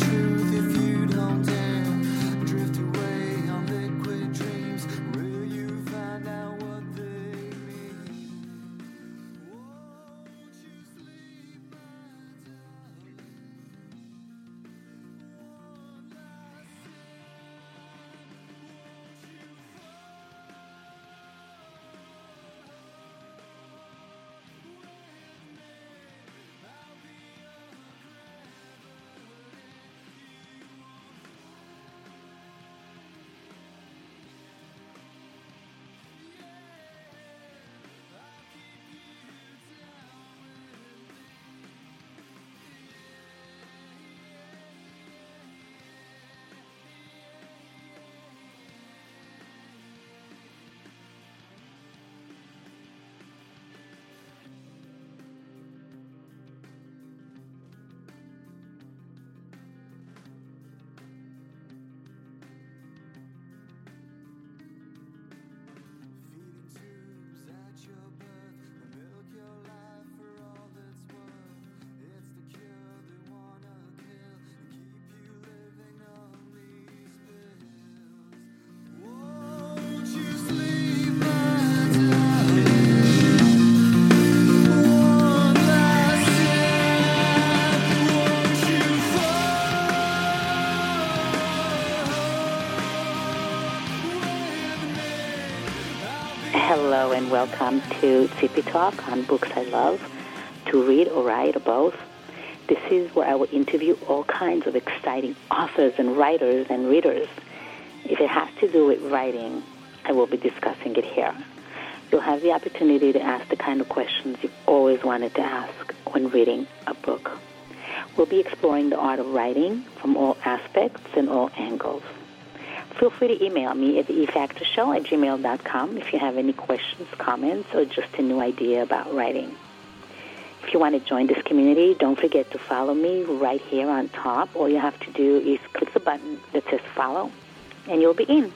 Hello and welcome to Zippy Talk on Books I Love, to read or write or both. This is where I will interview all kinds of exciting authors and writers and readers. If it has to do with writing, I will be discussing it here. You'll have the opportunity to ask the kind of questions you've always wanted to ask when reading a book. We'll be exploring the art of writing from all aspects and all angles. Feel free to email me at efactorshow@gmail.com if you have any questions, comments, or just a new idea about writing. If you want to join this community, don't forget to follow me right here on top. All you have to do is click the button that says follow, and you'll be in.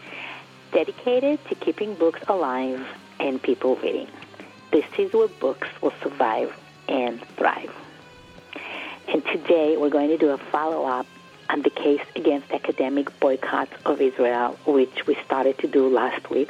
Dedicated to keeping books alive and people reading. This is where books will survive and thrive. And today we're going to do a follow-up on the case against academic boycotts of Israel, which we started to do last week.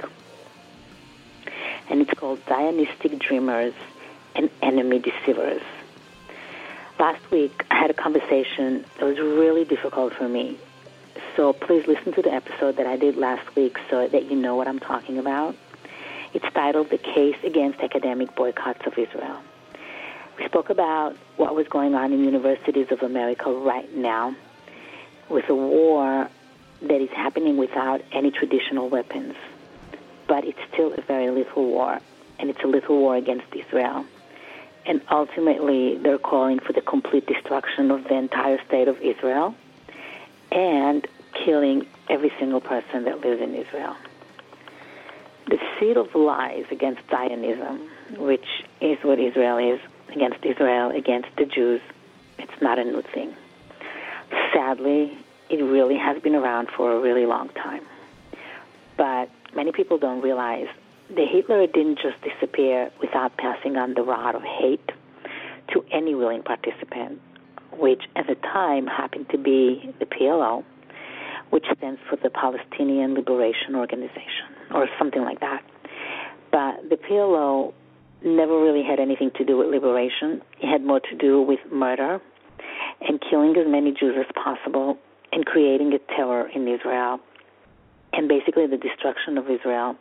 And it's called Zionistic Dreamers and Enemy Deceivers. Last week, I had a conversation that was really difficult for me. So please listen to the episode that I did last week so that you know what I'm talking about. It's titled The Case Against Academic Boycotts of Israel. We spoke about what was going on in universities of America right now, with a war that is happening without any traditional weapons. But it's still a very lethal war, and it's a lethal war against Israel. And ultimately, they're calling for the complete destruction of the entire state of Israel and killing every single person that lives in Israel. The seed of lies against Zionism, which is what Israel is, against the Jews, it's not a new thing. Sadly, it really has been around for a really long time. But many people don't realize that Hitler didn't just disappear without passing on the rod of hate to any willing participant, which at the time happened to be the PLO, which stands for the Palestinian Liberation Organization, or something like that. But the PLO never really had anything to do with liberation. It had more to do with murder and killing as many Jews as possible and creating a terror in Israel and basically the destruction of Israel.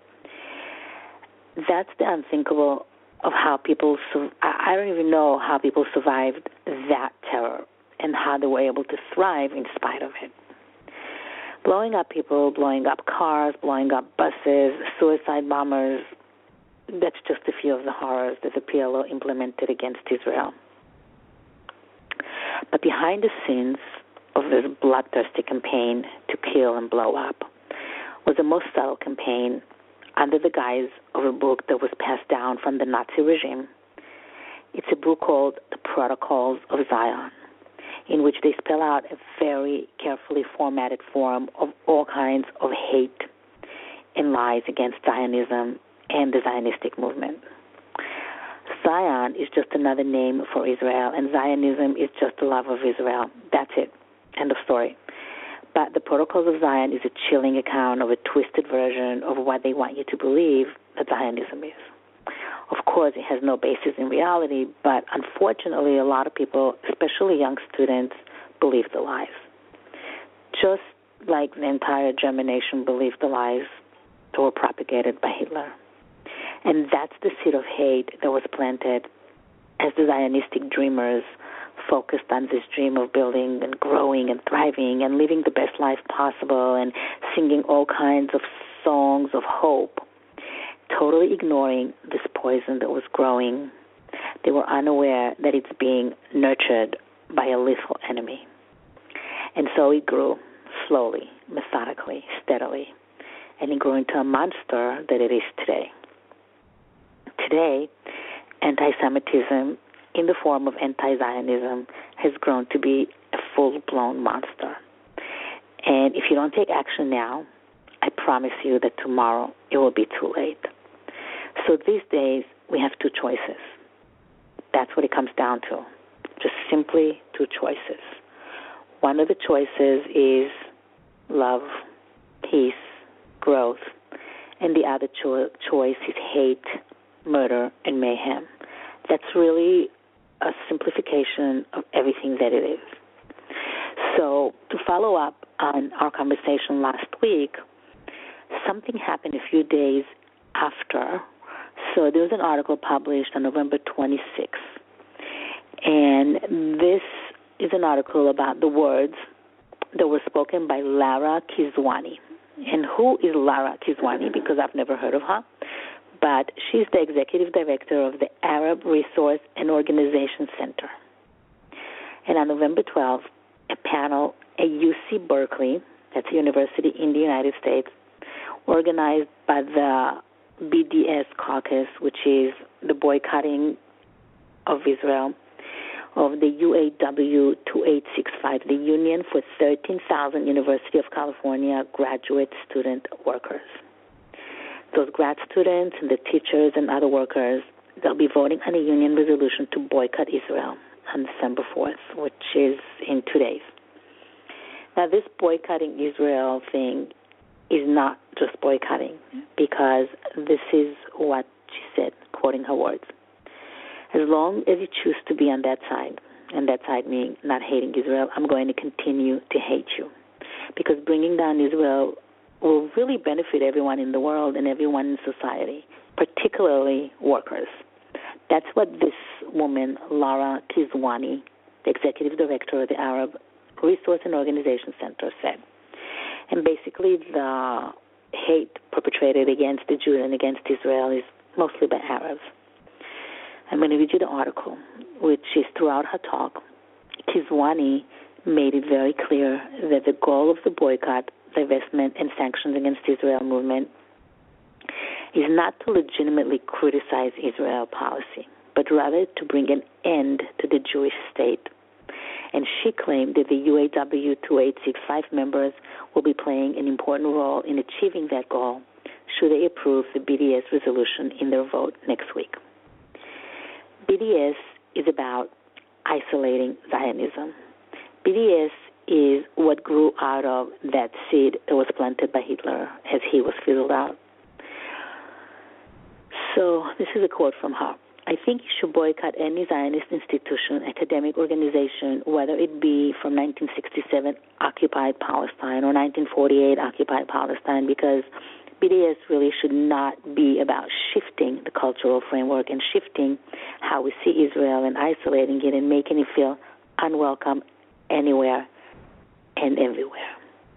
That's the unthinkable of how people, I don't even know how people survived that terror and how they were able to thrive in spite of it. Blowing up people, blowing up cars, blowing up buses, suicide bombers, that's just a few of the horrors that the PLO implemented against Israel. But behind the scenes of this bloodthirsty campaign to kill and blow up was a most subtle campaign under the guise of a book that was passed down from the Nazi regime. It's a book called The Protocols of Zion, in which they spell out a very carefully formatted form of all kinds of hate and lies against Zionism and the Zionistic movement. Zion is just another name for Israel, and Zionism is just the love of Israel. That's it. End of story. But the Protocols of Zion is a chilling account of a twisted version of what they want you to believe that Zionism is. Of course, it has no basis in reality, but unfortunately, a lot of people, especially young students, believe the lies. Just like the entire German nation believed the lies that were propagated by Hitler. And that's the seed of hate that was planted as the Zionistic dreamers focused on this dream of building and growing and thriving and living the best life possible and singing all kinds of songs of hope, totally ignoring this poison that was growing. They were unaware that it's being nurtured by a lethal enemy. And so it grew slowly, methodically, steadily, and it grew into a monster that it is today. Today, anti-Semitism in the form of anti-Zionism has grown to be a full-blown monster. And if you don't take action now, I promise you that tomorrow it will be too late. So these days, we have two choices. That's what it comes down to, just simply two choices. One of the choices is love, peace, growth, and the other choice is hate, murder, and mayhem. That's really a simplification of everything that it is. So to follow up on our conversation last week, something happened a few days after. So there was an article published on November 26th, and this is an article about the words that were spoken by Lara Kizwani. And who is Lara Kizwani? Because I've never heard of her. But she's the executive director of the Arab Resource and Organization Center. And on November 12th, a panel at UC Berkeley, that's a university in the United States, organized by the BDS caucus, which is the boycotting of Israel, of the UAW 2865, the Union for 13,000 University of California graduate student workers. Those grad students and the teachers and other workers, they'll be voting on a union resolution to boycott Israel on December 4th, which is in 2 days. Now, this boycotting Israel thing is not just boycotting, because this is what she said, quoting her words. As long as you choose to be on that side, and that side meaning not hating Israel, I'm going to continue to hate you. Because bringing down Israel will really benefit everyone in the world and everyone in society, particularly workers. That's what this woman, Lara Kizwani, the executive director of the Arab Resource and Organization Center, said. And basically the hate perpetrated against the Jews and against Israel is mostly by Arabs. I'm going to read you the article, which is throughout her talk. Kizwani made it very clear that the goal of the boycott, divestment, and sanctions against Israel movement is not to legitimately criticize Israel policy, but rather to bring an end to the Jewish state. And she claimed that the UAW 2865 members will be playing an important role in achieving that goal should they approve the BDS resolution in their vote next week. BDS is about isolating Zionism. BDS is what grew out of that seed that was planted by Hitler as he was fizzled out. So this is a quote from her. I think you should boycott any Zionist institution, academic organization, whether it be from 1967 occupied Palestine or 1948 occupied Palestine, because BDS really should not be about shifting the cultural framework and shifting how we see Israel and isolating it and making it feel unwelcome anywhere and everywhere.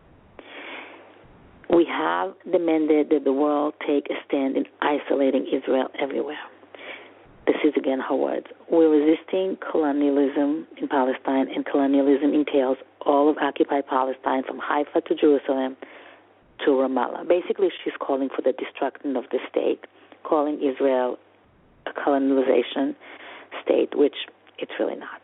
We have demanded that the world take a stand in isolating Israel everywhere. This is again her words. We're resisting colonialism in Palestine, and colonialism entails all of occupied Palestine from Haifa to Jerusalem to Ramallah. Basically, she's calling for the destruction of the state, calling Israel a colonization state, which it's really not.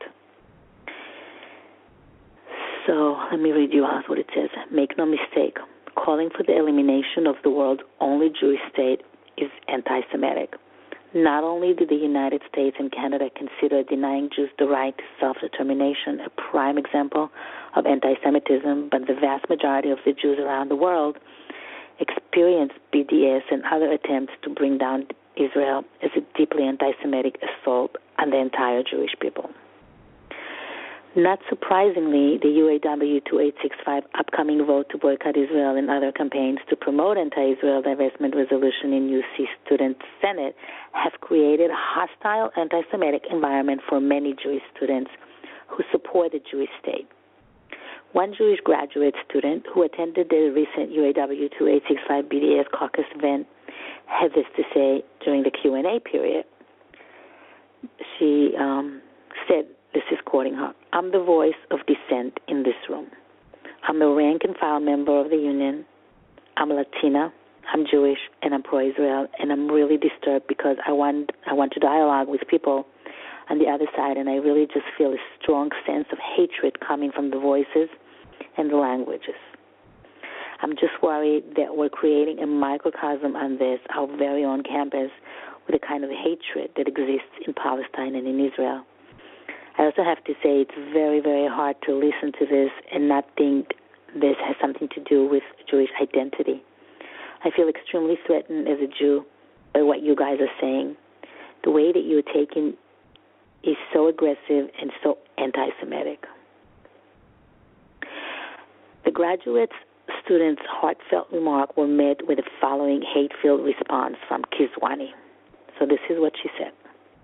So let me read you out what it says. Make no mistake, calling for the elimination of the world's only Jewish state is anti-Semitic. Not only did the United States and Canada consider denying Jews the right to self-determination a prime example of anti-Semitism, but the vast majority of the Jews around the world experienced BDS and other attempts to bring down Israel as a deeply anti-Semitic assault on the entire Jewish people. Not surprisingly, the UAW 2865 upcoming vote to boycott Israel and other campaigns to promote anti-Israel divestment resolution in UC Student Senate have created a hostile anti-Semitic environment for many Jewish students who support the Jewish state. One Jewish graduate student who attended the recent UAW 2865 BDS caucus event had this to say during the Q&A period. She said, this is quoting her, "I'm the voice of dissent in this room. I'm a rank-and-file member of the union. I'm a Latina, I'm Jewish, and I'm pro-Israel, and I'm really disturbed because I want to dialogue with people on the other side, and I really just feel a strong sense of hatred coming from the voices and the languages. I'm just worried that we're creating a microcosm on this, our very own campus, with the kind of hatred that exists in Palestine and in Israel. I also have to say it's very, very hard to listen to this and not think this has something to do with Jewish identity. I feel extremely threatened as a Jew by what you guys are saying. The way that you're taking is so aggressive and so anti-Semitic." The graduate students' heartfelt remark were met with the following hate-filled response from Kizwani. So this is what she said.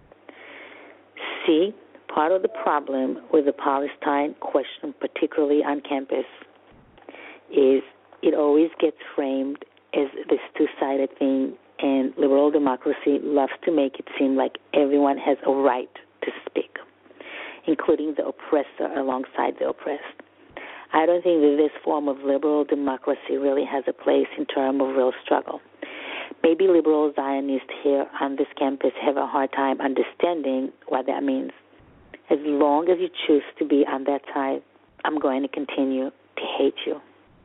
"See, part of the problem with the Palestine question, particularly on campus, is it always gets framed as this two-sided thing, and liberal democracy loves to make it seem like everyone has a right to speak, including the oppressor alongside the oppressed. I don't think that this form of liberal democracy really has a place in terms of real struggle. Maybe liberal Zionists here on this campus have a hard time understanding what that means. As long as you choose to be on that side, I'm going to continue to hate you."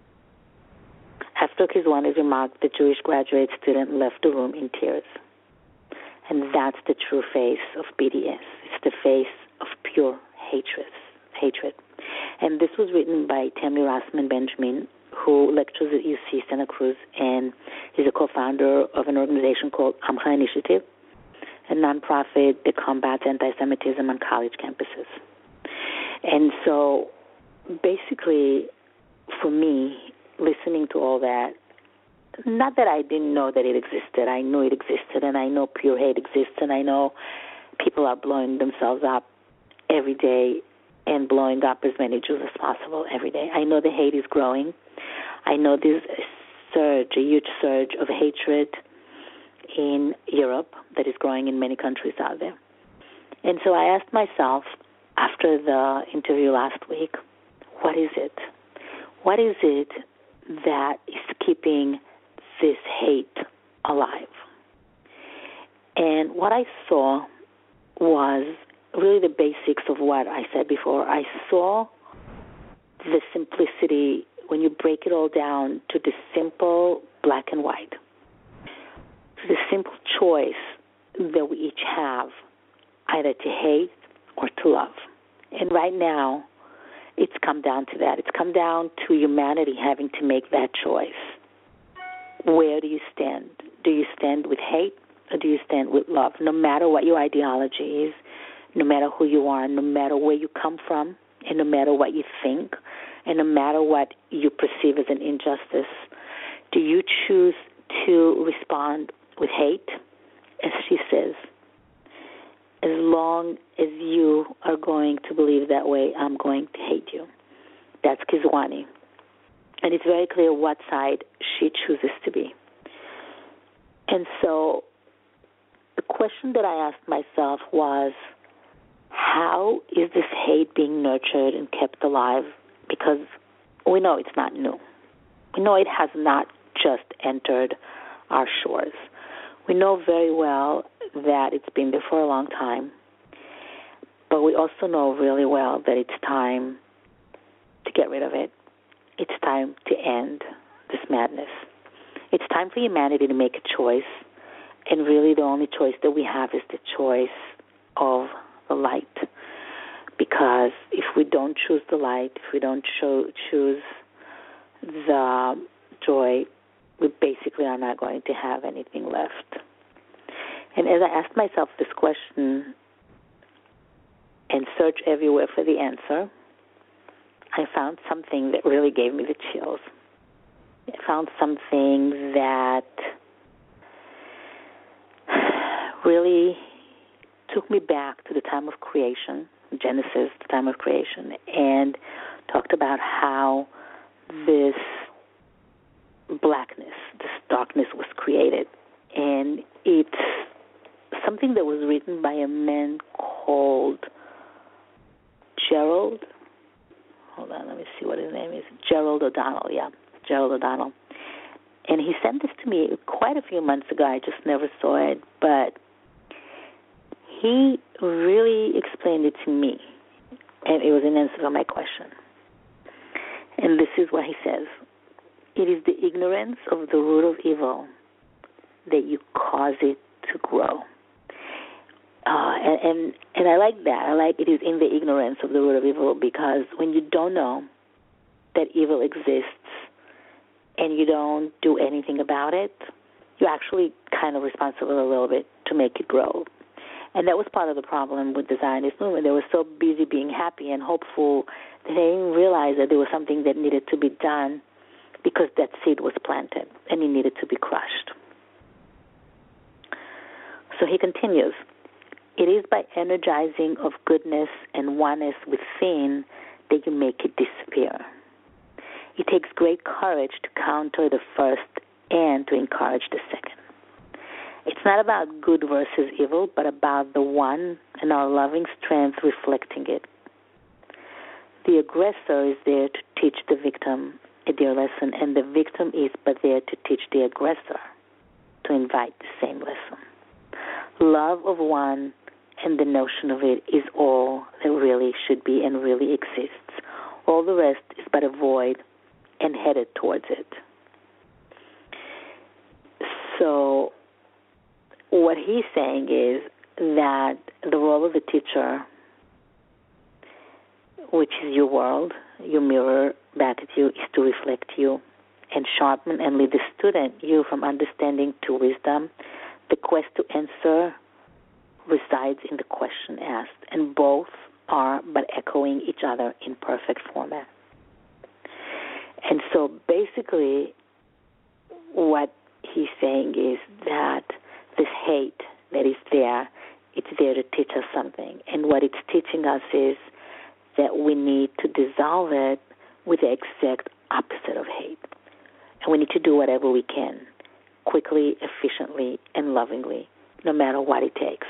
After Kizwani's remark, the Jewish graduate student left the room in tears. And that's the true face of BDS. It's the face of pure hatred. And this was written by Tammy Rossman Benjamin, who lectures at UC Santa Cruz and is a co-founder of an organization called Amcha Initiative, a nonprofit that combats anti-Semitism on college campuses. And so basically, for me, listening to all that, not that I didn't know that it existed. I knew it existed, and I know pure hate exists, and I know people are blowing themselves up every day and blowing up as many Jews as possible every day. I know the hate is growing. I know there's a huge surge of hatred in Europe that is growing in many countries out there. And so I asked myself, after the interview last week, what is it? What is it that is keeping this hate alive? And what I saw was really the basics of what I said before. I saw the simplicity when you break it all down to the simple black and white, to the simple choice that we each have, either to hate or to love. And right now, it's come down to that. It's come down to humanity having to make that choice. Where do you stand? Do you stand with hate or do you stand with love? No matter what your ideology is, no matter who you are, no matter where you come from, and no matter what you think, and no matter what you perceive as an injustice, do you choose to respond with hate? As she says, as long as you are going to believe that way, I'm going to hate you. That's Kizwani. And it's very clear what side she chooses to be. And so the question that I asked myself was, how is this hate being nurtured and kept alive? Because we know it's not new. We know it has not just entered our shores. We know very well that it's been there for a long time, but we also know really well that it's time to get rid of it. It's time to end this madness. It's time for humanity to make a choice And really the only choice that we have is the choice of the light. Because if we don't choose the light, if we don't choose the joy, we basically are not going to have anything left. And as I asked myself this question and searched everywhere for the answer, I found something that really gave me the chills. I found something that really took me back to the time of creation, Genesis, the time of creation, and talked about how this blackness, this darkness was created. And it's something that was written by a man called Gerald. Hold on, let me see what his name is. Gerald O'Donnell, Gerald O'Donnell. And he sent this to me quite a few months ago. I just never saw it. But he really explained it to me. And it was an answer to my question. And this is what he says. It is the ignorance of the root of evil that you cause it to grow. And I like that. I like it is in the ignorance of the root of evil, because when you don't know that evil exists and you don't do anything about it, you're actually kind of responsible a little bit to make it grow. And that was part of the problem with the Zionist movement. They were so busy being happy and hopeful that they didn't realize that there was something that needed to be done, because that seed was planted and it needed to be crushed. So he continues. It is by energizing of goodness and oneness within that you make it disappear. It takes great courage to counter the first and to encourage the second. It's not about good versus evil, but about the one and our loving strength reflecting it. The aggressor is there to teach the victim a dear lesson, and the victim is but there to teach the aggressor to invite the same lesson. Love of one and the notion of it is all that really should be and really exists. All the rest is but a void and headed towards it. So what he's saying is that the role of the teacher, which is your world, your mirror back at you, is to reflect you and sharpen and lead the student, you, from understanding to wisdom. The quest to answer resides in the question asked, and both are but echoing each other in perfect format. And so basically what he's saying is that this hate that is there, it's there to teach us something. And what it's teaching us is that we need to dissolve it with the exact opposite of hate. And we need to do whatever we can, quickly, efficiently, and lovingly, no matter what it takes.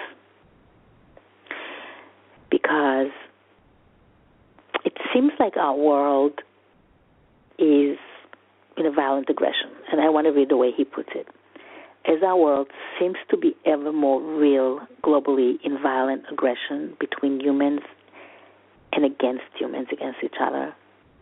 Because it seems like our world is in a violent aggression. And I want to read the way he puts it. As our world seems to be ever more real globally in violent aggression between humans and against humans, against each other,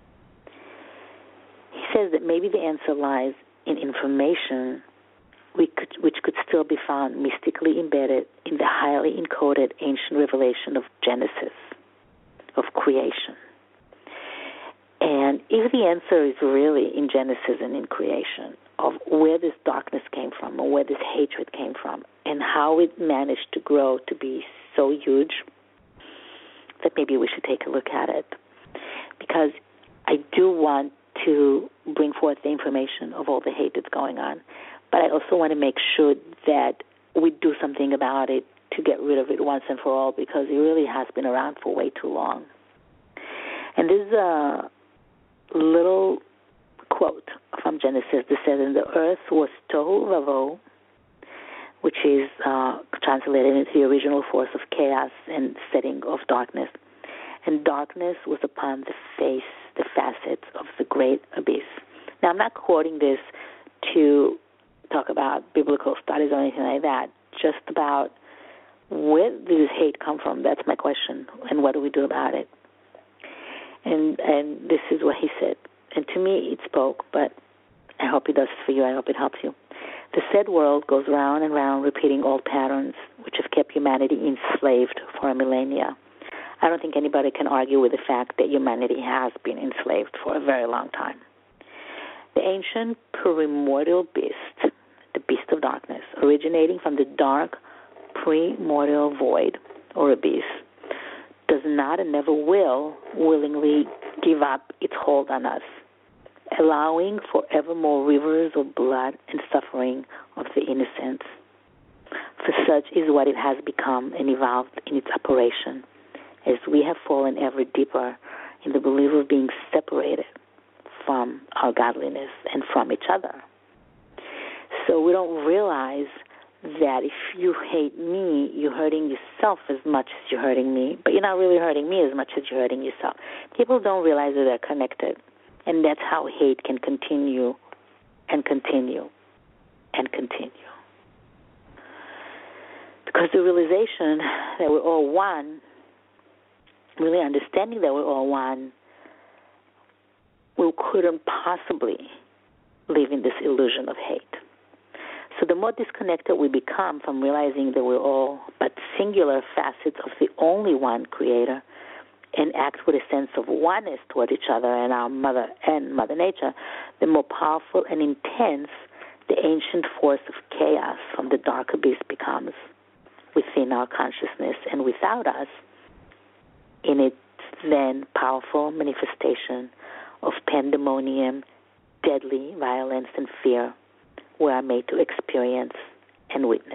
he says that maybe the answer lies in information which could still be found mystically embedded in the highly encoded ancient revelation of Genesis, of creation. And if the answer is really in Genesis and in creation, of where this darkness came from, or where this hatred came from, and how it managed to grow to be so huge, that maybe we should take a look at it. Because I do want to bring forth the information of all the hate that's going on, but I also want to make sure that we do something about it to get rid of it once and for all, because it really has been around for way too long. And this is a little quote from Genesis that says, "And the earth was tohu vavohu," which is translated into the original force of chaos and setting of darkness. And darkness was upon the face, the facets of the great abyss. Now, I'm not quoting this to talk about biblical studies or anything like that, just about where did this hate come from? That's my question. And what do we do about it? And this is what he said. And to me, it spoke, but I hope it does for you. I hope it helps you. The said world goes round and round, repeating old patterns which have kept humanity enslaved for a millennia. I don't think anybody can argue with the fact that humanity has been enslaved for a very long time. The ancient primordial beast, the beast of darkness, originating from the dark primordial void or abyss, does not and never will willingly give up its hold on us, allowing forevermore rivers of blood and suffering of the innocents. For such is what it has become and evolved in its operation, as we have fallen ever deeper in the belief of being separated from our godliness and from each other. So we don't realize that if you hate me, you're hurting yourself as much as you're hurting me, but you're not really hurting me as much as you're hurting yourself. People don't realize that they're connected, and that's how hate can continue and continue and continue. Because the realization that we're all one, really understanding that we're all one, we couldn't possibly live in this illusion of hate. So the more disconnected we become from realizing that we're all but singular facets of the only one Creator, and act with a sense of oneness toward each other and our Mother Nature, the more powerful and intense the ancient force of chaos from the dark abyss becomes within our consciousness and without us, in its then powerful manifestation of pandemonium, deadly violence and fear, we are made to experience and witness.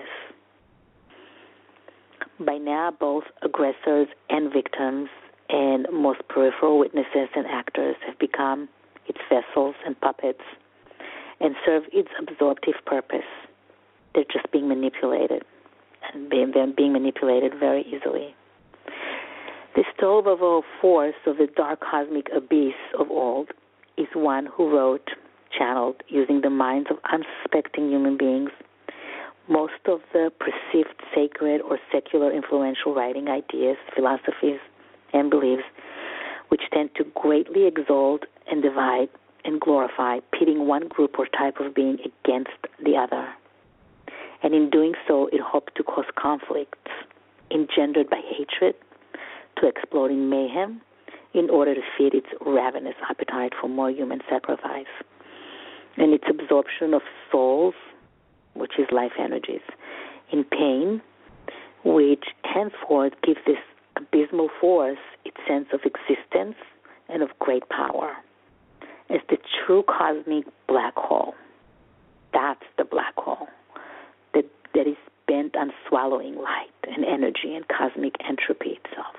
By now, both aggressors and victims and most peripheral witnesses and actors have become its vessels and puppets and serve its absorptive purpose. They're just being manipulated, and they're being manipulated very easily. The Stolbovo force of the dark cosmic abyss of old is one who wrote, channeled, using the minds of unsuspecting human beings, most of the perceived sacred or secular influential writing ideas, philosophies, and beliefs, which tend to greatly exalt and divide and glorify, pitting one group or type of being against the other. And in doing so, it hoped to cause conflicts engendered by hatred to exploding mayhem in order to feed its ravenous appetite for more human sacrifice. And its absorption of souls, which is life energies, in pain, which henceforth gives this abysmal force its sense of existence and of great power as the true cosmic black hole. That's the black hole that is bent on swallowing light and energy and cosmic entropy itself.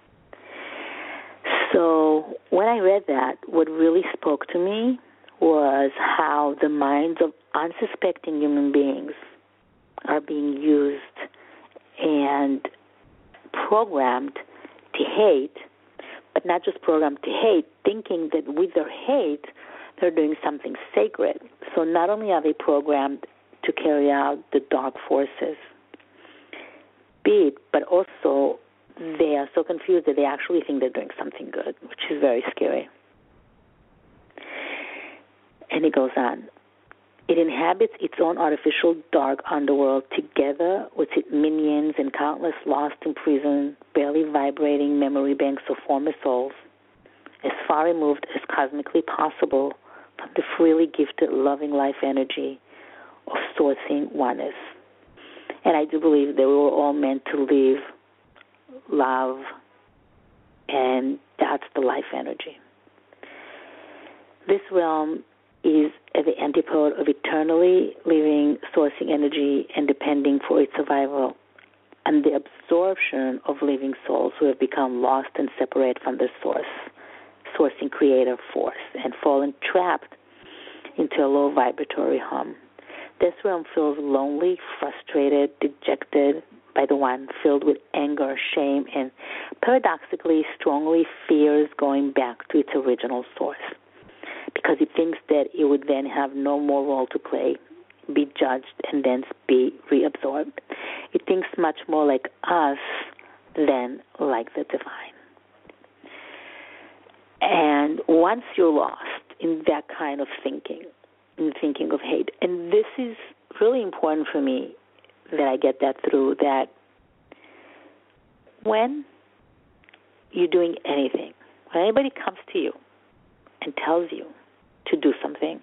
So when I read that, what really spoke to me was how the minds of unsuspecting human beings are being used and programmed to hate, but not just programmed to hate, thinking that with their hate, they're doing something sacred. So not only are they programmed to carry out the dark forces, but also they are so confused that they actually think they're doing something good, which is very scary. And it goes on. It inhabits its own artificial dark underworld together with its minions and countless lost in prison, barely vibrating memory banks of former souls, as far removed as cosmically possible from the freely gifted loving life energy of sourcing oneness. And I do believe that we were all meant to live, love, and that's the life energy. This realm is at the antipode of eternally living, sourcing energy and depending for its survival on the absorption of living souls who have become lost and separate from the source, sourcing creative force, and fallen trapped into a low vibratory hum. This realm feels lonely, frustrated, dejected by the one, filled with anger, shame, and paradoxically strongly fears going back to its original source, because it thinks that it would then have no more role to play, be judged, and then be reabsorbed. It thinks much more like us than like the divine. And once you're lost in that kind of thinking, in thinking of hate, and this is really important for me that I get that through, that when you're doing anything, when anybody comes to you and tells you to do something,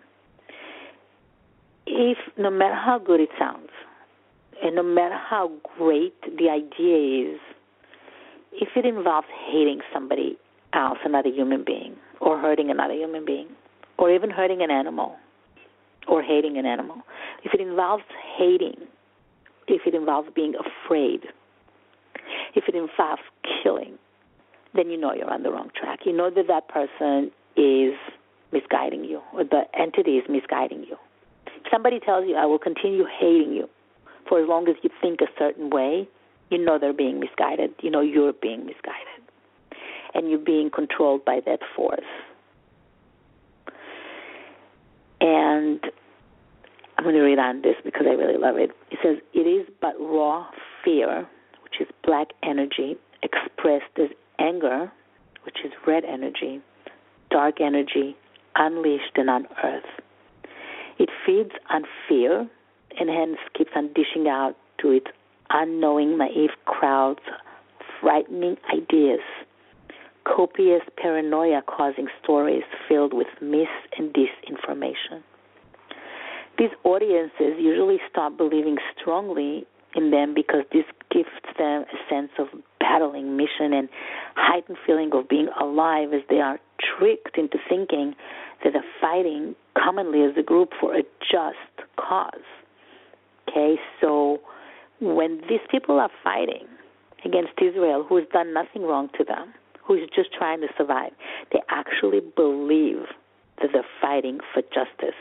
if no matter how good it sounds, and no matter how great the idea is, if it involves hating somebody else, another human being, or hurting another human being, or even hurting an animal, or hating an animal, if it involves hating, if it involves being afraid, if it involves killing, then you know you're on the wrong track. You know that that person is misguiding you, or the entity is misguiding you. If somebody tells you, I will continue hating you for as long as you think a certain way, you know they're being misguided. You know you're being misguided. And you're being controlled by that force. And I'm going to read on this because I really love it. It says, it is but raw fear, which is black energy, expressed as anger, which is red energy, dark energy, unleashed and unearthed. It feeds on fear and hence keeps on dishing out to its unknowing, naive crowds frightening ideas, copious paranoia causing stories filled with mis and disinformation. These audiences usually start believing strongly in them because this gives them a sense of battling mission and heightened feeling of being alive, as they are tricked into thinking that they're fighting commonly as a group for a just cause. Okay, so when these people are fighting against Israel, who has done nothing wrong to them, who is just trying to survive, they actually believe that they're fighting for justice.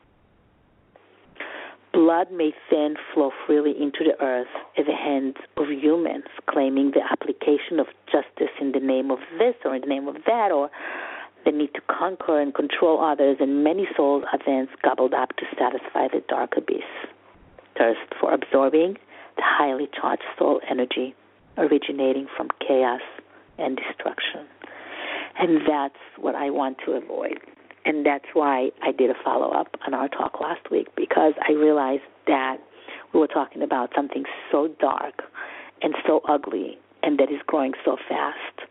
Blood may then flow freely into the earth at the hands of humans, claiming the application of justice in the name of this or in the name of that, or the need to conquer and control others, and many souls are then gobbled up to satisfy the dark abyss thirst for absorbing the highly charged soul energy originating from chaos and destruction. And that's what I want to avoid. And that's why I did a follow-up on our talk last week, because I realized that we were talking about something so dark and so ugly and that is growing so fast.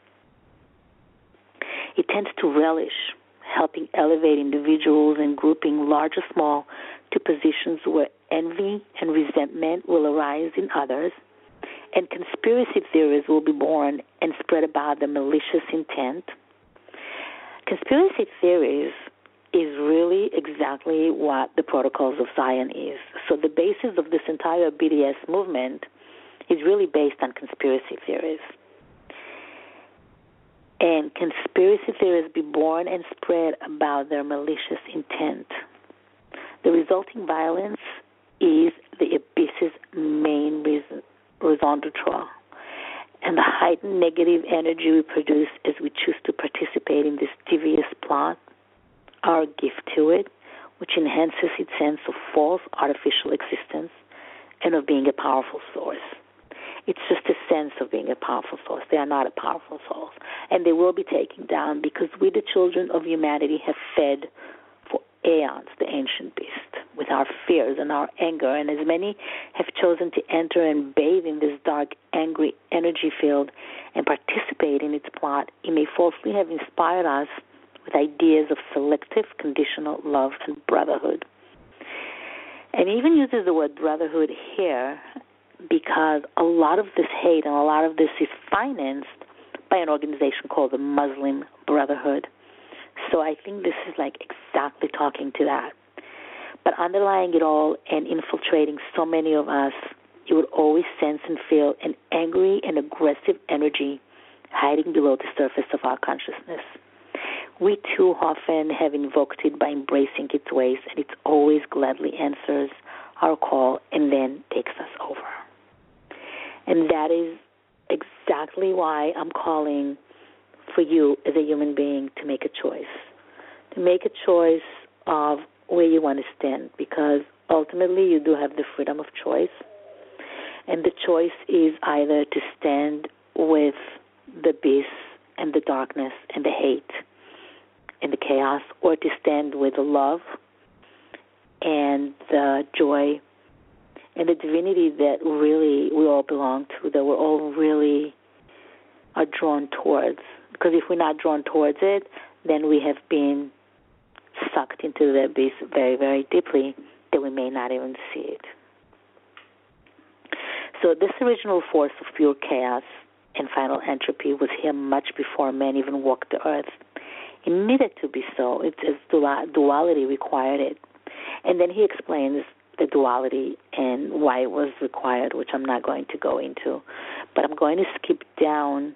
It tends to relish helping elevate individuals and grouping large or small to positions where envy and resentment will arise in others, and conspiracy theories will be born and spread about the malicious intent. Conspiracy theories is really exactly what the Protocols of Zion is. So the basis of this entire BDS movement is really based on conspiracy theories. And conspiracy theories be born and spread about their malicious intent. The resulting violence is the abyss's main raison d'etre, and the heightened negative energy we produce as we choose to participate in this devious plot, our gift to it, which enhances its sense of false artificial existence and of being a powerful source. It's just a sense of being a powerful source. They are not a powerful source. And they will be taken down because we, the children of humanity, have fed for aeons the ancient beast with our fears and our anger. And as many have chosen to enter and bathe in this dark, angry energy field and participate in its plot, it may falsely have inspired us with ideas of selective, conditional love and brotherhood. And he even uses the word brotherhood here because a lot of this hate and a lot of this is financed by an organization called the Muslim Brotherhood. So I think this is like exactly talking to that. But underlying it all and infiltrating so many of us, you would always sense and feel an angry and aggressive energy hiding below the surface of our consciousness. We too often have invoked it by embracing its ways, and it always gladly answers our call and then takes us over. And that is exactly why I'm calling for you as a human being to make a choice. To make a choice of where you want to stand, because ultimately you do have the freedom of choice. And the choice is either to stand with the beast and the darkness and the hate and the chaos, or to stand with the love and the joy and the divinity that really we all belong to, that we're all really are drawn towards. Because if we're not drawn towards it, then we have been sucked into the abyss very, very deeply that we may not even see it. So this original force of pure chaos and final entropy was here much before man even walked the earth. It needed to be so. It's as duality required it. And then he explains the duality and why it was required, which I'm not going to go into. But I'm going to skip down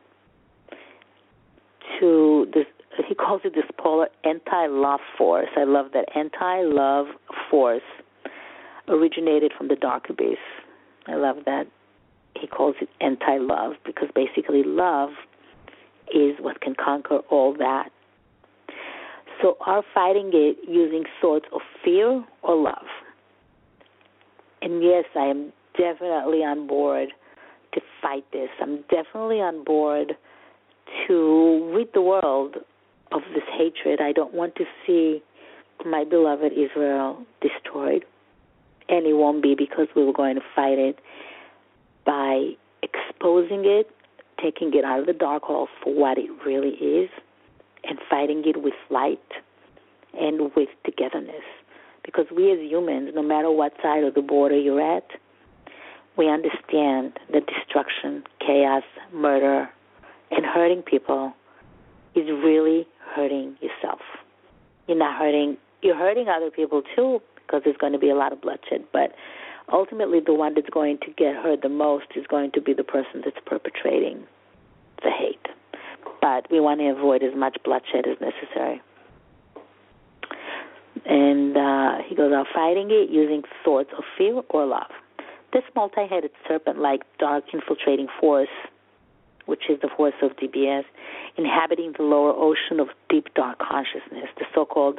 to this. He calls it this polar anti-love force. I love that. Anti-love force originated from the dark abyss. I love that. He calls it anti-love because basically love is what can conquer all that. So are fighting it using swords of fear or love? And yes, I am definitely on board to fight this. I'm definitely on board to rid the world of this hatred. I don't want to see my beloved Israel destroyed. And it won't be because we were going to fight it by exposing it, taking it out of the dark hole for what it really is, and fighting it with light and with togetherness. Because we as humans, no matter what side of the border you're at, we understand that destruction, chaos, murder, and hurting people is really hurting yourself. You're hurting other people too, because there's going to be a lot of bloodshed, but ultimately the one that's going to get hurt the most is going to be the person that's perpetrating the hate. But we want to avoid as much bloodshed as necessary. And he goes out fighting it using swords of fear or love. This multi-headed serpent-like dark infiltrating force, which is the force of DBS, inhabiting the lower ocean of deep dark consciousness, the so-called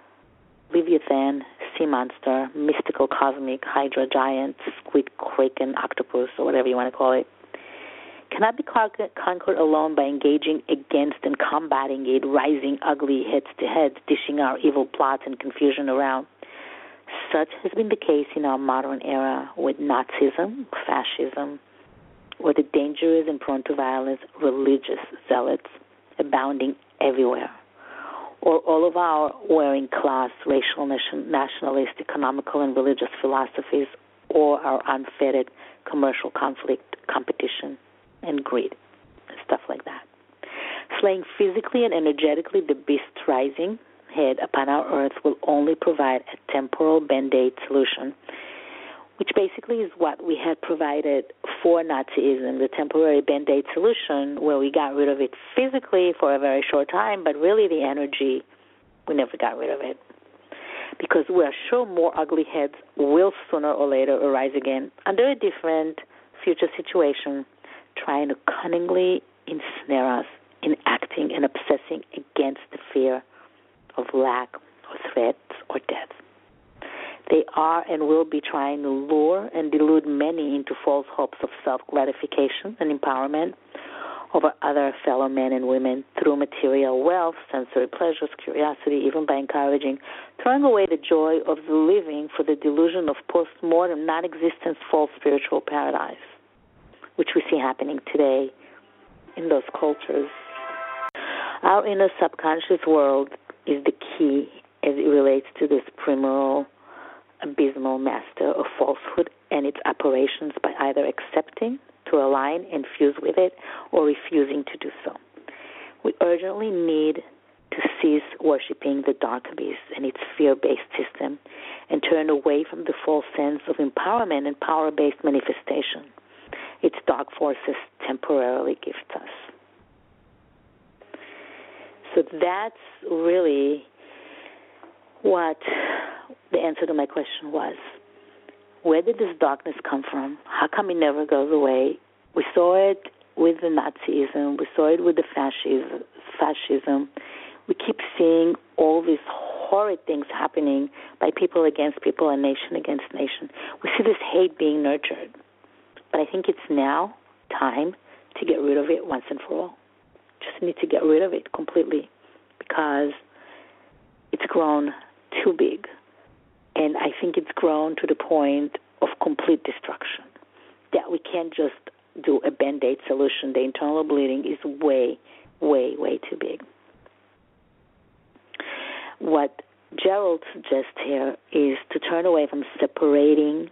Leviathan, sea monster, mystical cosmic hydra giant, squid, kraken, octopus, or whatever you want to call it, cannot be conquered alone by engaging against and combating it, rising ugly heads to heads, dishing our evil plots and confusion around. Such has been the case in our modern era with Nazism, fascism, or the dangerous and prone to violence religious zealots abounding everywhere, or all of our warring class, racial, nationalist, economical, and religious philosophies, or our unfettered commercial conflict, competition, and greed, stuff like that. Slaying physically and energetically the beast rising head upon our earth will only provide a temporal band-aid solution, which basically is what we had provided for Nazism, the temporary band-aid solution where we got rid of it physically for a very short time, but really the energy, we never got rid of it. Because we are sure more ugly heads will sooner or later arise again under a different future situation, trying to cunningly ensnare us in acting and obsessing against the fear of lack or threats or death. They are and will be trying to lure and delude many into false hopes of self-gratification and empowerment over other fellow men and women through material wealth, sensory pleasures, curiosity, even by encouraging throwing away the joy of the living for the delusion of post-mortem, non-existence, false spiritual paradise, which we see happening today in those cultures. Our inner subconscious world is the key as it relates to this primal, abysmal master of falsehood and its operations by either accepting to align and fuse with it or refusing to do so. We urgently need to cease worshiping the dark abyss and its fear-based system and turn away from the false sense of empowerment and power-based manifestation its dark forces temporarily gift us. So that's really what the answer to my question was. Where did this darkness come from? How come it never goes away? We saw it with the Nazism. We saw it with the fascism. We keep seeing all these horrid things happening by people against people and nation against nation. We see this hate being nurtured. But I think it's now time to get rid of it once and for all. Just need to get rid of it completely because it's grown too big. And I think it's grown to the point of complete destruction. That we can't just do a Band-Aid solution. The internal bleeding is way, way, way too big. What Gerald suggests here is to turn away from separating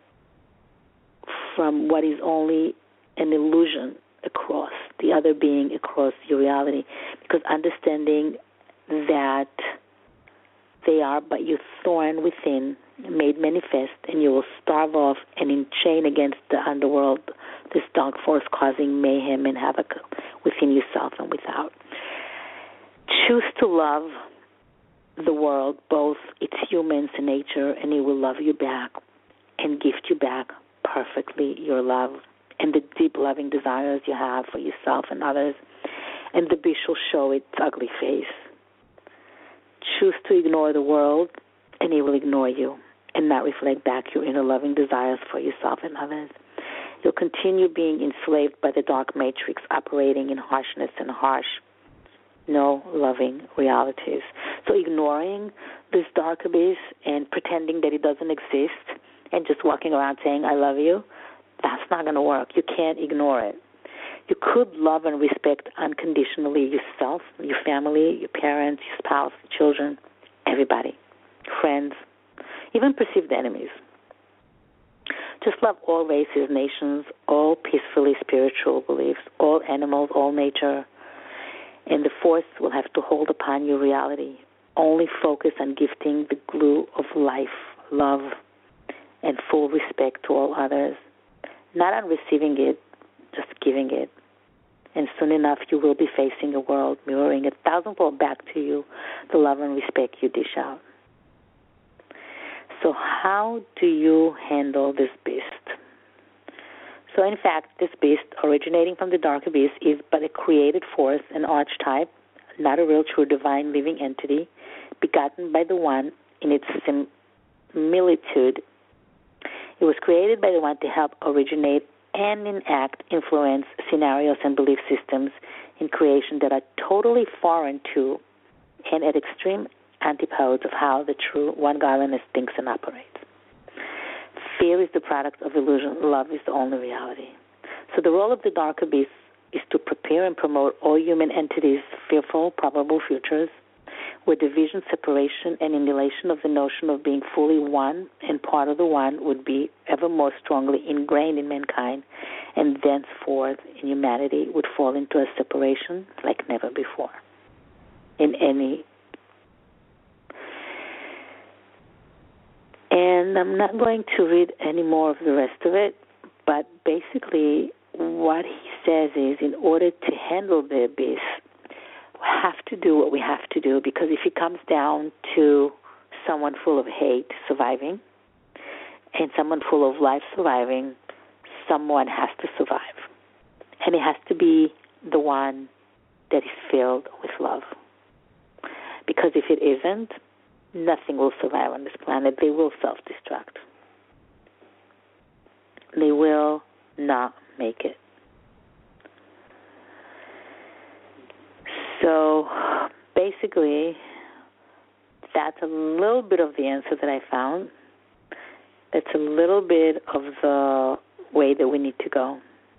from what is only an illusion across, the other being across your reality, because understanding that they are but your thorn within, made manifest, and you will starve off and enchain against the underworld, this dark force causing mayhem and havoc within yourself and without. Choose to love the world, both its humans and nature, and it will love you back and gift you back perfectly your love and the deep loving desires you have for yourself and others, and the beast will show its ugly face. Choose to ignore the world, and it will ignore you and not reflect back your inner loving desires for yourself and others. You'll continue being enslaved by the dark matrix, operating in harshness and harsh, no loving realities. So ignoring this dark abyss and pretending that it doesn't exist and just walking around saying, I love you, that's not going to work. You can't ignore it. You could love and respect unconditionally yourself, your family, your parents, your spouse, children, everybody, friends, even perceived enemies. Just love all races, nations, all peacefully spiritual beliefs, all animals, all nature, and the force will have to hold upon your reality. Only focus on gifting the glue of life, love, and full respect to all others. Not on receiving it, just giving it. And soon enough, you will be facing a world mirroring 1,000-fold back to you the love and respect you dish out. So how do you handle this beast? So in fact, this beast, originating from the dark abyss, is but a created force, an archetype, not a real, true, divine, living entity, begotten by the One in its similitude. It was created by the One to help originate and enact, influence scenarios and belief systems in creation that are totally foreign to and at extreme antipodes of how the true One Godliness thinks and operates. Fear is the product of illusion. Love is the only reality. So the role of the dark abyss is to prepare and promote all human entities' fearful, probable futures, where division, separation, and annihilation of the notion of being fully one and part of the One would be ever more strongly ingrained in mankind, and thenceforth in humanity would fall into a separation like never before in any. And I'm not going to read any more of the rest of it, but basically what he says is, in order to handle the abyss, we have to do what we have to do, because if it comes down to someone full of hate surviving and someone full of life surviving, someone has to survive. And it has to be the one that is filled with love. Because if it isn't, nothing will survive on this planet. They will self-destruct. They will not make it. So basically, that's a little bit of the answer that I found. That's a little bit of the way that we need to go.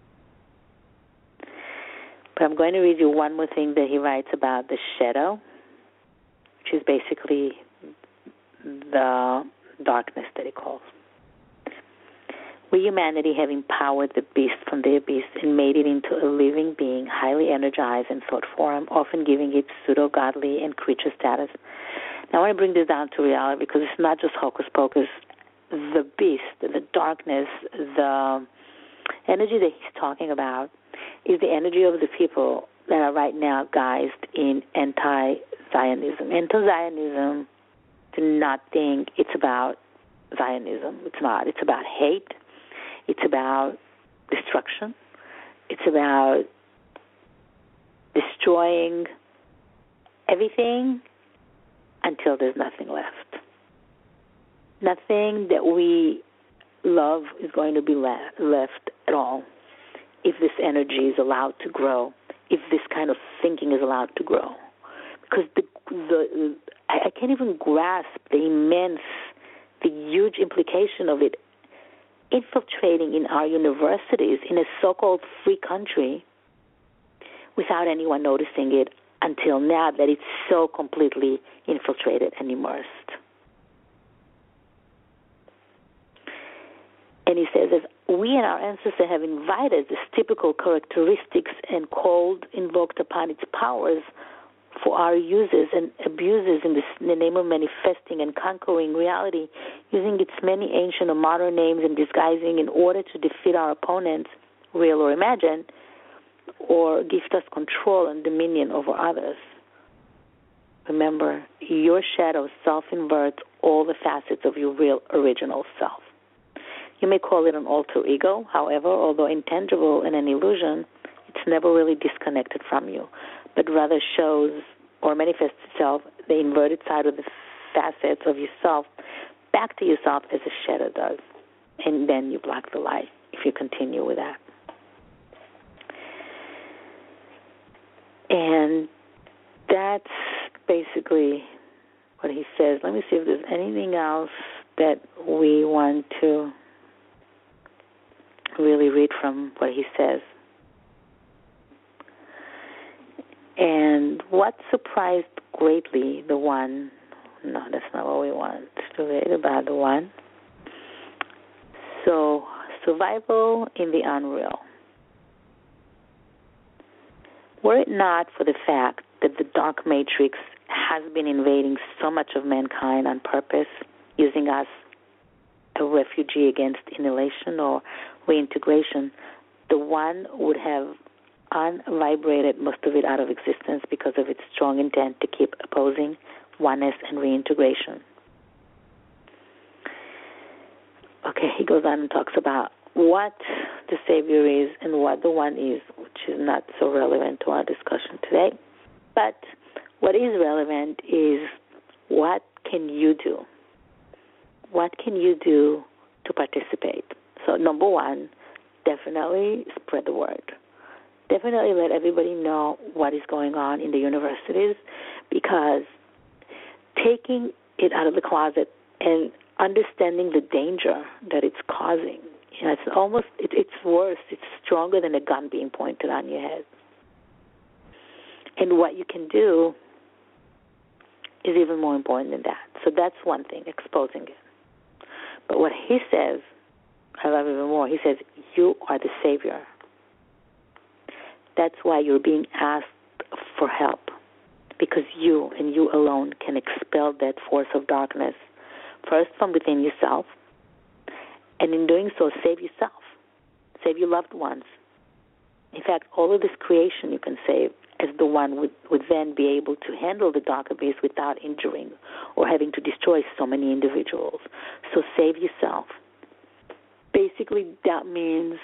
But I'm going to read you one more thing that he writes about the shadow, which is basically the darkness that he calls. We, humanity, have empowered the beast from the abyss and made it into a living being, highly energized in thought form, often giving it pseudo-godly and creature status. Now I want to bring this down to reality, because it's not just hocus pocus. The beast, the darkness, the energy that he's talking about is the energy of the people that are right now guised in anti-Zionism. Anti-Zionism, do not think it's about Zionism. It's not. It's about hate. It's about destruction. It's about destroying everything until there's nothing left. Nothing that we love is going to be left at all if this energy is allowed to grow, if this kind of thinking is allowed to grow. Because I can't even grasp the huge implication of it infiltrating in our universities in a so-called free country without anyone noticing it until now that it's so completely infiltrated and immersed. And he says, as we and our ancestors have invited these typical characteristics and called, invoked upon its powers for our uses and abuses in the name of manifesting and conquering reality, using its many ancient or modern names and disguising in order to defeat our opponents, real or imagined, or gift us control and dominion over others. Remember, your shadow self-inverts all the facets of your real original self. You may call it an alter ego, however, although intangible and an illusion, it's never really disconnected from you, but rather shows or manifests itself, the inverted side of the facets of yourself, back to yourself as a shadow does. And then you block the light if you continue with that. And that's basically what he says. Let me see if there's anything else that we want to really read from what he says. And what surprised greatly the one, no, that's not what we want to read about the one. So, survival in the unreal. Were it not for the fact that the dark matrix has been invading so much of mankind on purpose, using us a refugee against annihilation or reintegration, the one would have unvibrated most of it out of existence because of its strong intent to keep opposing oneness and reintegration. Okay, he goes on and talks about what the Savior is and what the One is, which is not so relevant to our discussion today. But what is relevant is what can you do? What can you do to participate? So number one, definitely spread the word. Definitely let everybody know what is going on in the universities, because taking it out of the closet and understanding the danger that it's causing, you know, it's worse. It's stronger than a gun being pointed on your head. And what you can do is even more important than that. So that's one thing, exposing it. But what he says, I love even more. He says, you are the Savior. That's why you're being asked for help, because you and you alone can expel that force of darkness, first from within yourself, and in doing so, save yourself, save your loved ones. In fact, all of this creation you can save, as the one would then be able to handle the dark abyss without injuring or having to destroy so many individuals. So save yourself. Basically, that means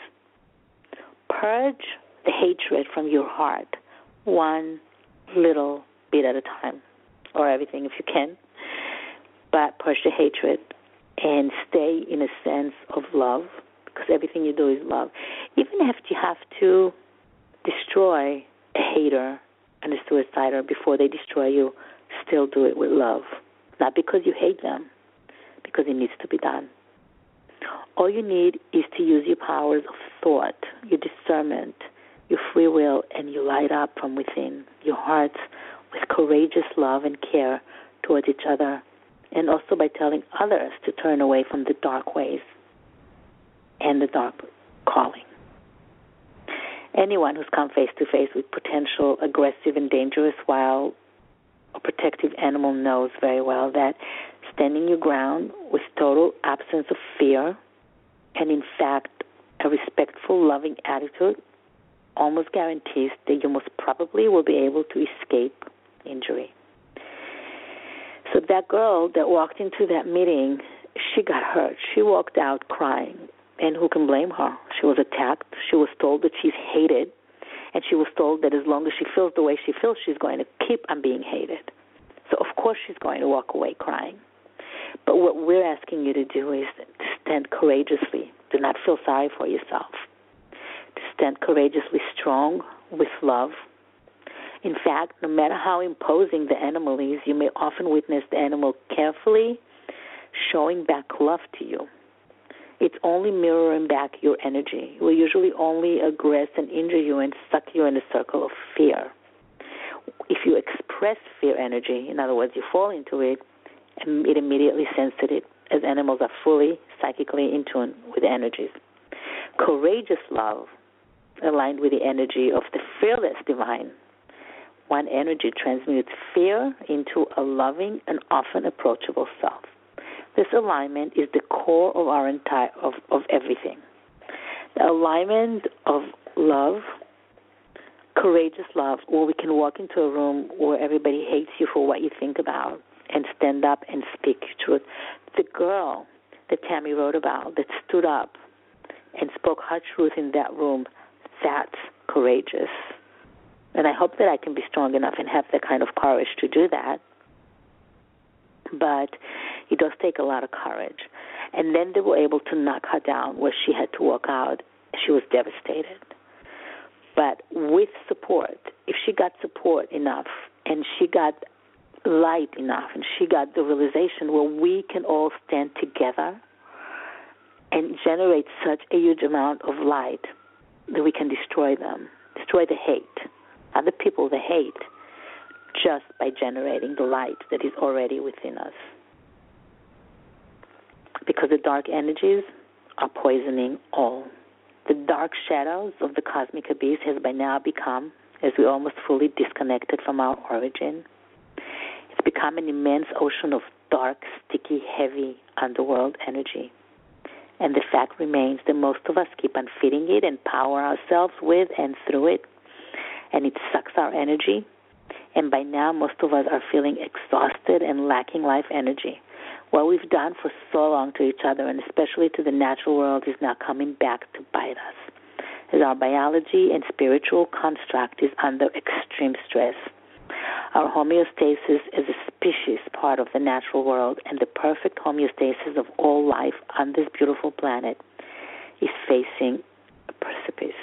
purge the hatred from your heart, one little bit at a time, or everything if you can. But purge the hatred and stay in a sense of love, because everything you do is love. Even if you have to destroy a hater and a suicider before they destroy you, still do it with love. Not because you hate them, because it needs to be done. All you need is to use your powers of thought, your discernment, your free will, and you light up from within your hearts with courageous love and care towards each other, and also by telling others to turn away from the dark ways and the dark calling. Anyone who's come face to face with potential aggressive and dangerous wild or protective animal knows very well that standing your ground with total absence of fear and, in fact, a respectful, loving attitude almost guarantees that you most probably will be able to escape injury. So that girl that walked into that meeting, she got hurt. She walked out crying. And who can blame her? She was attacked. She was told that she's hated. And she was told that as long as she feels the way she feels, she's going to keep on being hated. So, of course, she's going to walk away crying. But what we're asking you to do is to stand courageously. Do not feel sorry for yourself. To stand courageously strong with love. In fact, no matter how imposing the animal is, you may often witness the animal carefully showing back love to you. It's only mirroring back your energy. It will usually only aggress and injure you and suck you in a circle of fear. If you express fear energy, in other words, you fall into it, it immediately senses it, as animals are fully psychically in tune with energies. Courageous love, aligned with the energy of the fearless divine. One energy transmutes fear into a loving and often approachable self. This alignment is the core of our of everything. The alignment of love, courageous love, where we can walk into a room where everybody hates you for what you think about and stand up and speak truth. The girl that Tammy wrote about that stood up and spoke her truth in that room, that's courageous. And I hope that I can be strong enough and have the kind of courage to do that. But it does take a lot of courage. And then they were able to knock her down where she had to walk out. She was devastated. But with support, if she got support enough and she got light enough and she got the realization where we can all stand together and generate such a huge amount of light that we can destroy them, destroy the hate, other people, the hate, just by generating the light that is already within us. Because the dark energies are poisoning all. The dark shadows of the cosmic abyss has by now become, as we almost fully disconnected from our origin, it's become an immense ocean of dark, sticky, heavy underworld energy. And the fact remains that most of us keep on feeding it and power ourselves with and through it, and it sucks our energy. And by now, most of us are feeling exhausted and lacking life energy. What we've done for so long to each other, and especially to the natural world, is now coming back to bite us, as our biology and spiritual construct is under extreme stress. Our homeostasis as a species, part of the natural world, and the perfect homeostasis of all life on this beautiful planet, is facing a precipice.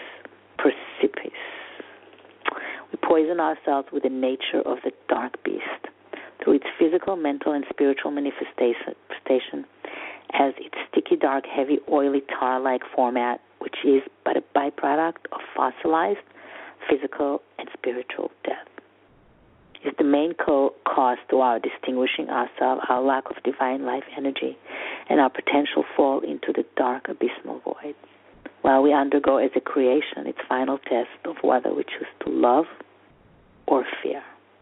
We poison ourselves with the nature of the dark beast through its physical, mental, and spiritual manifestation as its sticky, dark, heavy, oily, tar-like format, which is but a byproduct of fossilized physical and spiritual death. Is the main cause to our distinguishing ourselves, our lack of divine life energy, and our potential fall into the dark abysmal void, while we undergo as a creation its final test of whether we choose to love or fear.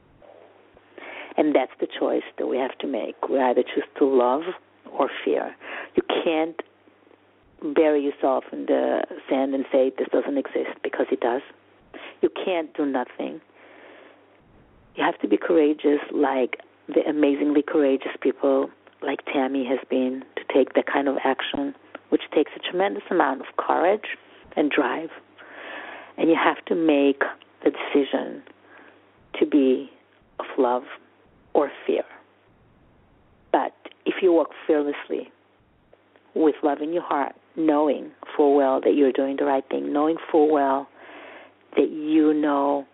And that's the choice that we have to make. We either choose to love or fear. You can't bury yourself in the sand and say this doesn't exist, because it does. You can't do nothing. You have to be courageous, like the amazingly courageous people like Tammy has been, to take that kind of action, which takes a tremendous amount of courage and drive. And you have to make the decision to be of love or fear. But if you walk fearlessly with love in your heart, knowing full well that you're doing the right thing, knowing full well that you know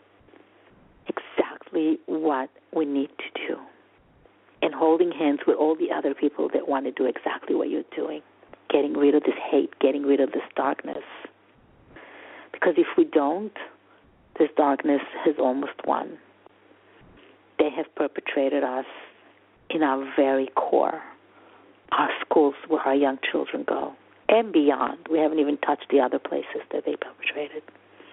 exactly what we need to do, and holding hands with all the other people that want to do exactly what you're doing, getting rid of this hate, getting rid of this darkness. Because if we don't, this darkness has almost won. They have perpetrated us in our very core, our schools where our young children go, and beyond. We haven't even touched the other places that they perpetrated.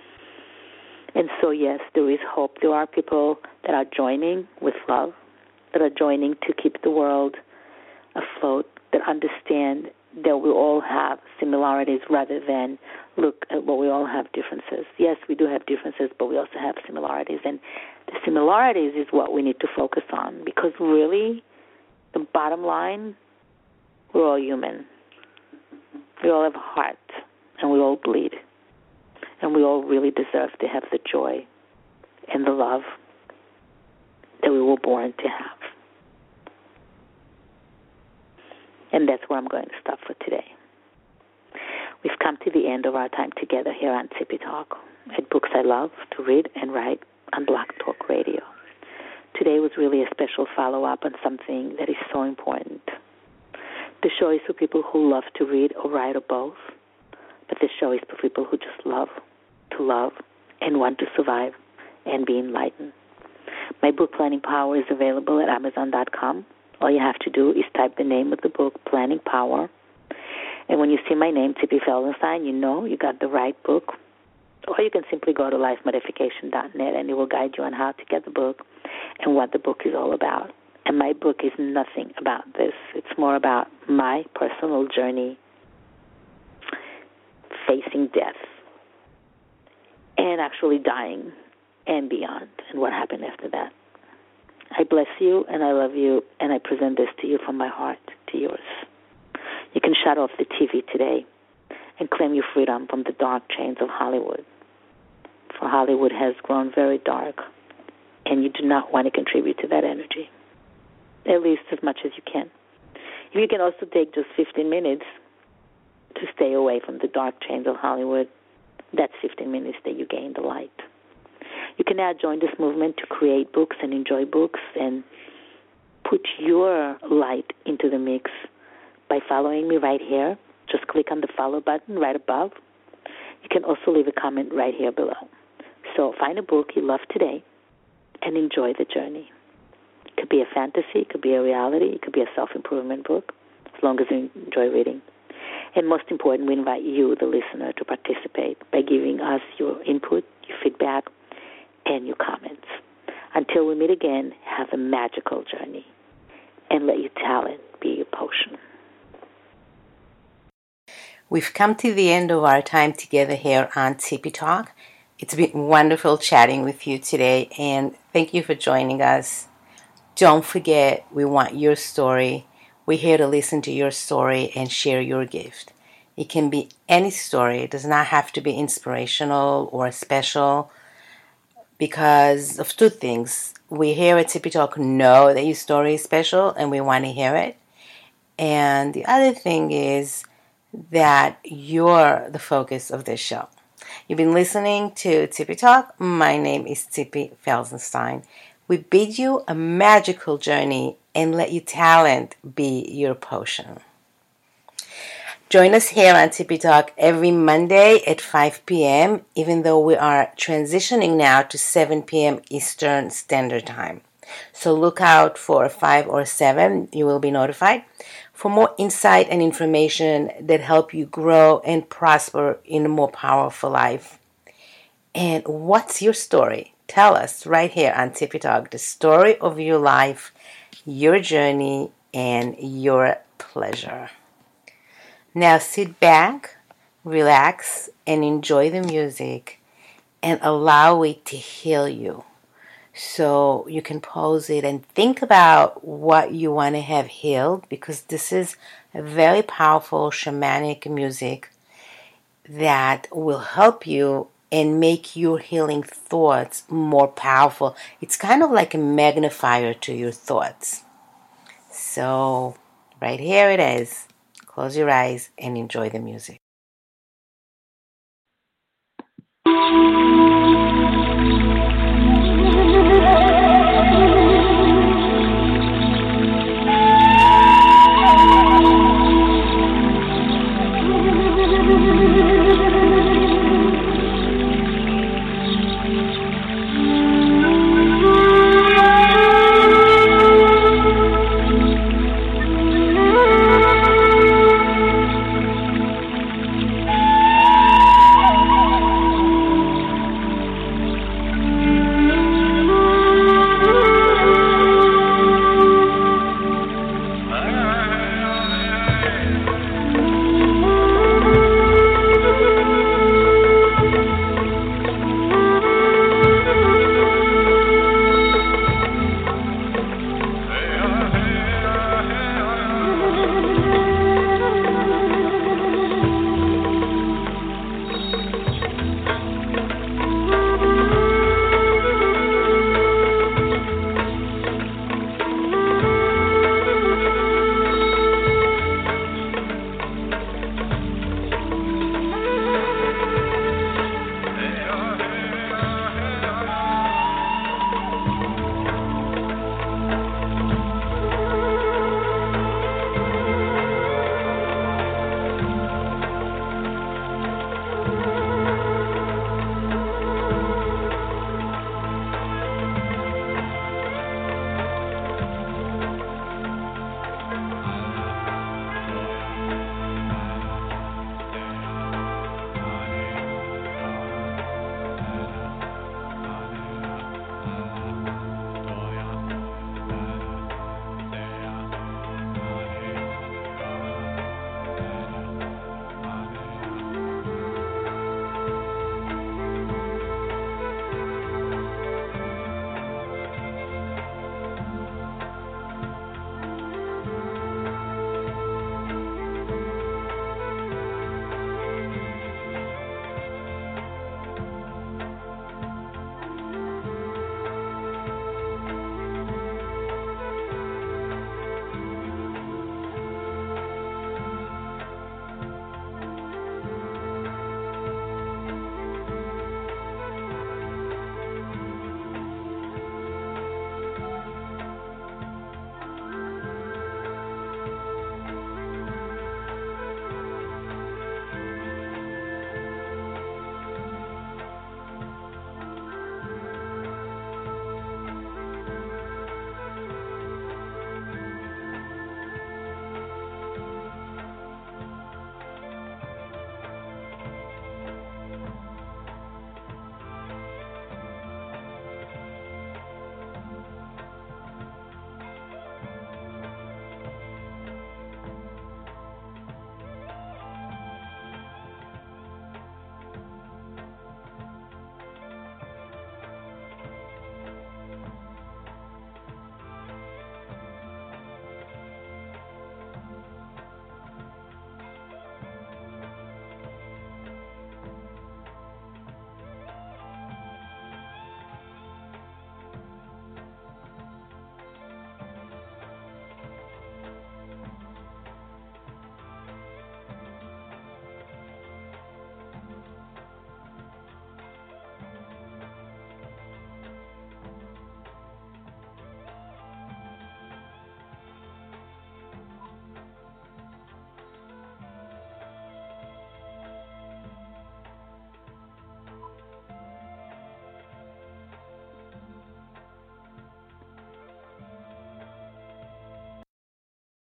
And so, yes, there is hope. There are people that are joining with love, that are joining to keep the world afloat, that understand that we all have similarities rather than look at what we all have differences. Yes, we do have differences, but we also have similarities. And the similarities is what we need to focus on, because really, the bottom line, we're all human. We all have a heart, and we all bleed. And we all really deserve to have the joy and the love that we were born to have. And that's where I'm going to stop for today. We've come to the end of our time together here on Zippy Talk, at Books I Love to Read and Write on Blog Talk Radio. Today was really a special follow-up on something that is so important. The show is for people who love to read or write or both, but the show is for people who just love to love and want to survive and be enlightened. My book, Planning Power, is available at Amazon.com. All you have to do is type the name of the book, Planning Power, and when you see my name, Tippi Felsenstein, you know you got the right book. Or you can simply go to lifemodification.net and it will guide you on how to get the book and what the book is all about. And my book is nothing about this. It's more about my personal journey facing death and actually dying and beyond and what happened after that. I bless you and I love you and I present this to you from my heart to yours. You can shut off the TV today and claim your freedom from the dark chains of Hollywood. For Hollywood has grown very dark, and you do not want to contribute to that energy, at least as much as you can. If you can also take just 15 minutes to stay away from the dark chains of Hollywood, that's 15 minutes that you gain the light. You can now join this movement to create books and enjoy books and put your light into the mix by following me right here. Just click on the follow button right above. You can also leave a comment right here below. So find a book you love today and enjoy the journey. It could be a fantasy, it could be a reality, it could be a self-improvement book, as long as you enjoy reading. And most important, we invite you, the listener, to participate by giving us your input, your feedback, and your comments. Until we meet again, have a magical journey and let your talent be your potion. We've come to the end of our time together here on Tippi Talk. It's been wonderful chatting with you today, and thank you for joining us. Don't forget, we want your story. We're here to listen to your story and share your gift. It can be any story. It does not have to be inspirational or special because of two things. We here at Tippi Talk know that your story is special and we want to hear it. And the other thing is that you're the focus of this show. You've been listening to Tippi Talk. My name is Tippi Felsenstein. We bid you a magical journey and let your talent be your potion. Join us here on Tippi Talk every Monday at 5 p.m., even though we are transitioning now to 7 p.m. Eastern Standard Time. So look out for 5 or 7. You will be notified for more insight and information that help you grow and prosper in a more powerful life. And what's your story? Tell us right here on Tippi Talk the story of your life, your journey, and your pleasure. Now sit back, relax, and enjoy the music and allow it to heal you. So you can pause it and think about what you want to have healed, because this is a very powerful shamanic music that will help you and make your healing thoughts more powerful. It's kind of like a magnifier to your thoughts. So right here it is. Close your eyes and enjoy the music.